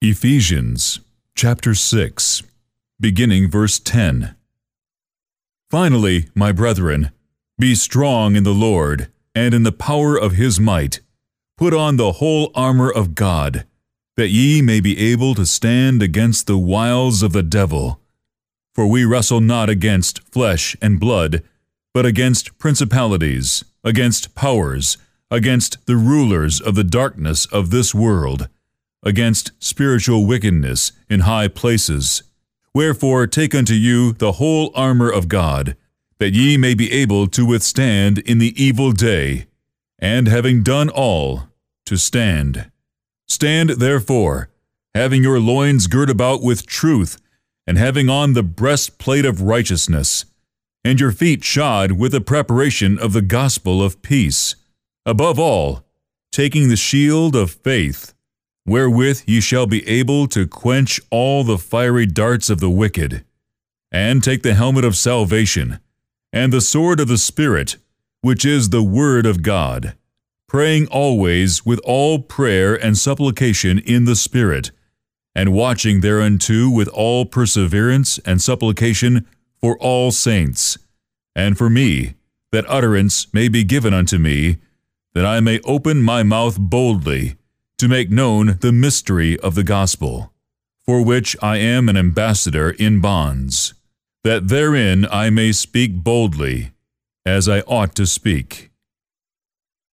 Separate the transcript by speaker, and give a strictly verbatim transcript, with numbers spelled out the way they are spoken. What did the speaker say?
Speaker 1: Ephesians chapter six, beginning verse ten. Finally, my brethren, be strong in the Lord, and in the power of his might. Put on the whole armor of God, that ye may be able to stand against the wiles of the devil. For we wrestle not against flesh and blood, but against principalities, against powers, against the rulers of the darkness of this world, against spiritual wickedness in high places. Wherefore take unto you the whole armor of God, that ye may be able to withstand in the evil day, and having done all, to stand. Stand therefore, having your loins girt about with truth, and having on the breastplate of righteousness, and your feet shod with the preparation of the gospel of peace. Above all, taking the shield of faith, wherewith ye shall be able to quench all the fiery darts of the wicked. And take the helmet of salvation, and the sword of the Spirit, which is the word of God, praying always with all prayer and supplication in the Spirit, and watching thereunto with all perseverance and supplication for all saints, and for me, that utterance may be given unto me, that I may open my mouth boldly, to make known the mystery of the gospel, for which I am an ambassador in bonds, that therein I may speak boldly, as I ought to speak.